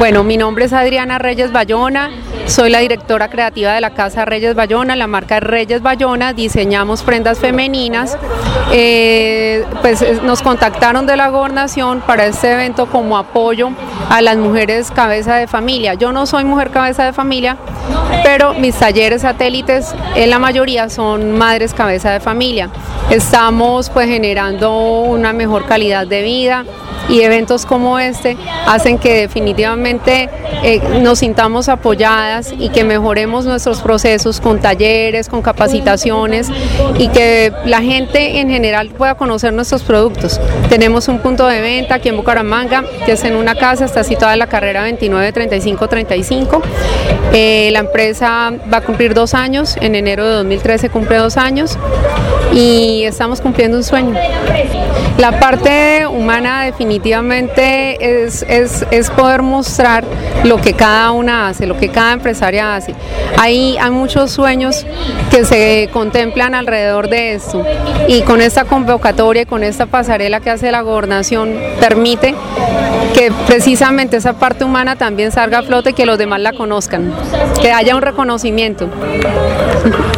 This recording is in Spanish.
Bueno, mi nombre es Adriana Reyes Bayona, soy la directora creativa de la Casa Reyes Bayona, la marca es Reyes Bayona, diseñamos prendas femeninas. Pues nos contactaron de la gobernación para este evento como apoyo a las mujeres cabeza de familia. Yo no soy mujer cabeza de familia, pero mis talleres satélites en la mayoría son madres cabeza de familia. Estamos pues generando una mejor calidad de vida y eventos como este hacen que definitivamente nos sintamos apoyadas y que mejoremos nuestros procesos con talleres, con capacitaciones y que la gente en general pueda conocer nuestros productos. Tenemos un punto de venta aquí en Bucaramanga, que es en una casa, está situada en la carrera 293535. La empresa va a cumplir 2 años, en enero de 2013 cumple 2 años y estamos cumpliendo un sueño. La parte humana definitivamente es poder mostrar lo que cada una hace, lo que cada empresaria hace. Hay muchos sueños que se contemplan alrededor de esto y con esta convocatoria y con esta pasarela que hace la gobernación permite que precisamente esa parte humana también salga a flote y que los demás la conozcan, que haya un reconocimiento.